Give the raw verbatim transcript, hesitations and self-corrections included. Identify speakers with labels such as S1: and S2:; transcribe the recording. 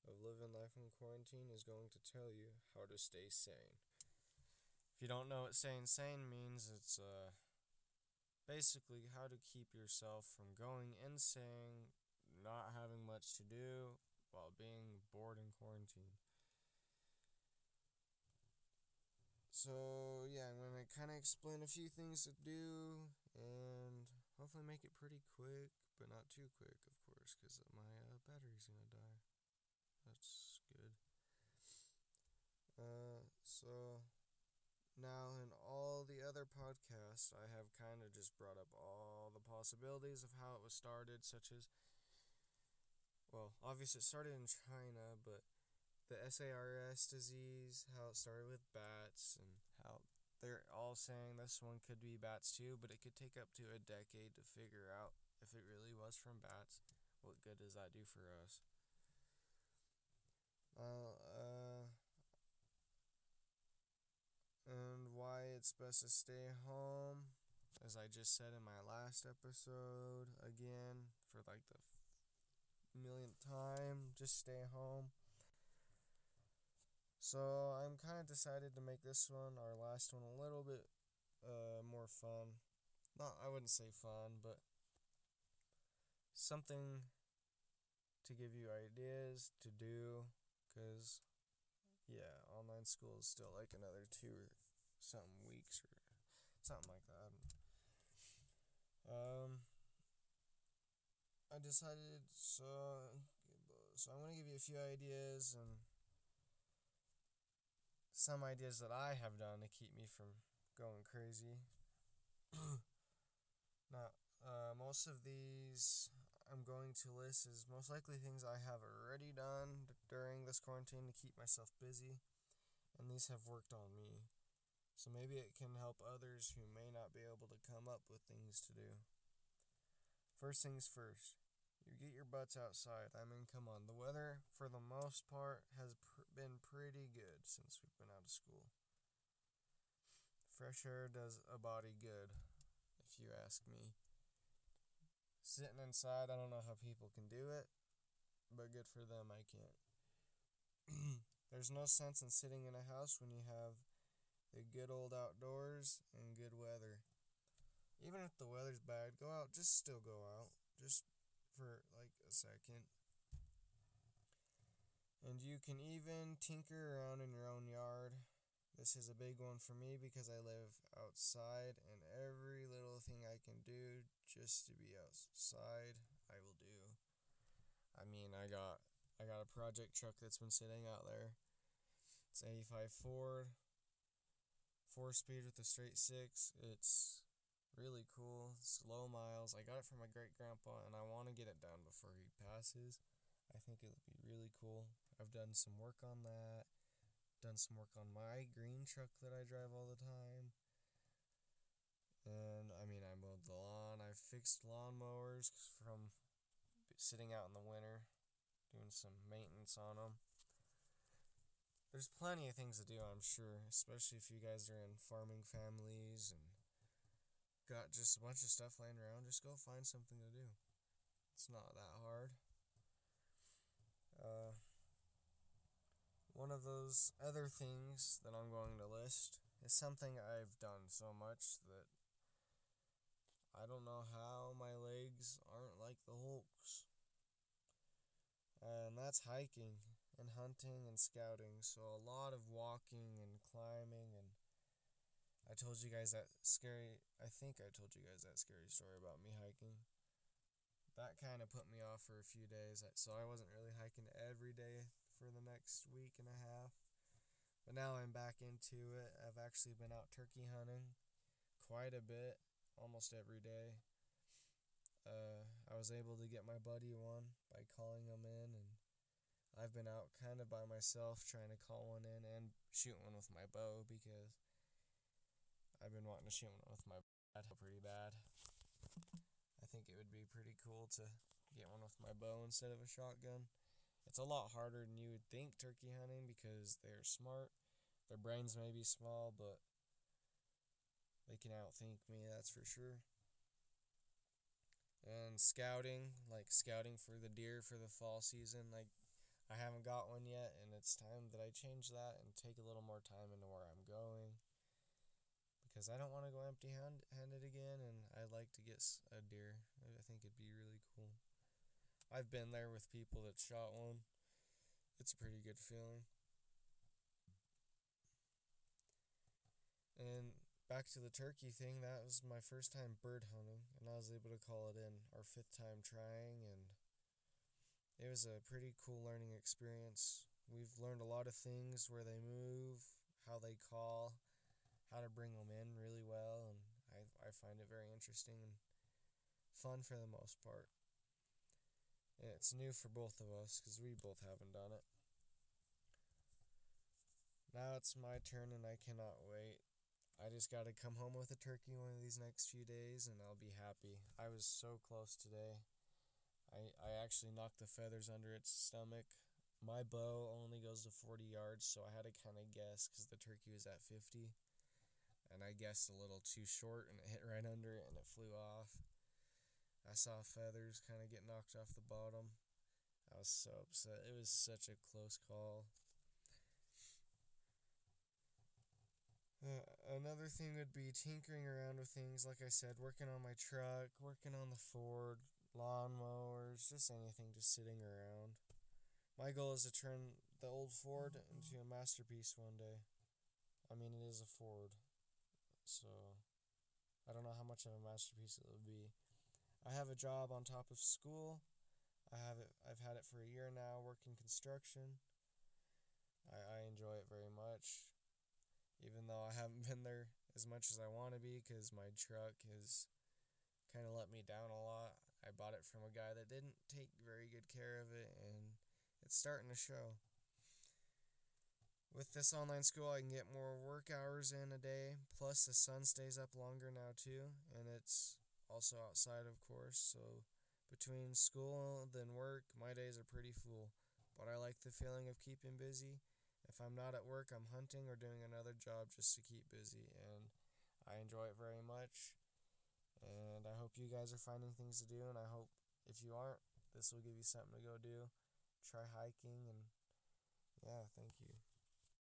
S1: of Living Life in Quarantine is going to tell you how to stay sane. If you don't know what staying sane means, it's uh, basically how to keep yourself from going insane, not having much to do while being bored in quarantine. So, yeah, I'm going to kind of explain a few things to do and hopefully make it pretty quick, but not too quick, of course, because my uh, battery's going to die. That's good. Uh, so, now in all the other podcasts, I have kind of just brought up all the possibilities of how it was started, such as, well, obviously it started in China, but the SARS disease, how it started with bats, and how they're all saying this one could be bats too, but it could take up to a decade to figure out if it really was from bats. What good does that do for us? Uh, uh, and why it's best to stay home, as I just said in my last episode, again, for like the millionth time, just stay home. So I'm kind of decided to make this one, our last one, a little bit uh, more fun. Not, I wouldn't say fun, but something to give you ideas to do, because, yeah, online school is still like another two or something weeks or something like that. Um, I decided, so, so I'm going to give you a few ideas and some ideas that I have done to keep me from going crazy. Now, uh, most of these I'm going to list is most likely things I have already done d- during this quarantine to keep myself busy, and these have worked on me. So maybe it can help others who may not be able to come up with things to do. First things first, you get your butts outside. I mean, come on, the weather for the most part has pr- been pretty good since we've been out of school. Fresh air does a body good, if you ask me. Sitting inside, I don't know how people can do it, but good for them, I can't. There's no sense in sitting in a house when you have the good old outdoors and good weather. Even if the weather's bad, go out, just still go out, just for like a second. And you can even tinker around in your own yard. This is a big one for me because I live outside, and every little thing I can do just to be outside, I will do. I mean, I got I got a project truck that's been sitting out there. It's eighty-five Ford, four speed with a straight six. It's really cool. It's low miles. I got it from my great grandpa, and I want to get it done before he passes. I think it'll be really cool. I've done some work on that. Done some work on my green truck that I drive all the time. And I mean, I mowed the lawn. I fixed lawnmowers from sitting out in the winter, doing some maintenance on them. There's plenty of things to do, I'm sure, especially if you guys are in farming families and got just a bunch of stuff laying around. Just go find something to do. It's not that hard. Uh, one of those other things that I'm going to list is something I've done so much that I don't know how my legs aren't like the Hulk's. And that's hiking and hunting and scouting. So a lot of walking and climbing, and I told you guys that scary, I think I told you guys that scary story about me hiking. That kind of put me off for a few days, so I wasn't really hiking every day for the next week and a half. But now I'm back into it. I've actually been out turkey hunting quite a bit, almost every day. Uh, I was able to get my buddy one by calling him in, and I've been out kind of by myself trying to call one in and shoot one with my bow because I've been wanting to shoot one with my bow pretty bad. I think it would be pretty cool to get one with my bow instead of a shotgun. It's a lot harder than you would think turkey hunting because they're smart. Their brains may be small, but they can outthink me, that's for sure. And scouting, like scouting for the deer for the fall season, like I haven't got one yet, and it's time that I change that and take a little more time into where I'm going, because I don't want to go empty-handed again, and I'd like to get a deer. I think it'd be really cool. I've been there with people that shot one. It's a pretty good feeling. And back to the turkey thing, that was my first time bird hunting, and I was able to call it in our fifth time trying, and it was a pretty cool learning experience. We've learned a lot of things, where they move, how they call, how to bring them in really well, and I, I find it very interesting and fun for the most part. And it's new for both of us, because we both haven't done it. Now it's my turn, and I cannot wait. I just got to come home with a turkey one of these next few days, and I'll be happy. I was so close today. I, I actually knocked the feathers under its stomach. My bow only goes to forty yards, so I had to kind of guess, because the turkey was at fifty. And I guessed a little too short, and it hit right under it, and it flew off. I saw feathers kind of get knocked off the bottom. I was so upset. It was such a close call. Uh, another thing would be tinkering around with things, like I said, working on my truck, working on the Ford, lawnmowers, just anything, just sitting around. My goal is to turn the old Ford into a masterpiece one day. I mean, it is a Ford, so I don't know how much of a masterpiece it will be. I have a job on top of school. I have it. I've had it for a year now, working construction. I, I enjoy it very much, even though I haven't been there as much as I want to be, because my truck has kind of let me down a lot. I bought it from a guy that didn't take very good care of it, and it's starting to show. With this online school, I can get more work hours in a day, plus the sun stays up longer now too, and it's also outside, of course, so between school and work, my days are pretty full, but I like the feeling of keeping busy. If I'm not at work, I'm hunting or doing another job just to keep busy, and I enjoy it very much. And I hope you guys are finding things to do, and I hope if you aren't, this will give you something to go do. Try hiking, and yeah, thank you.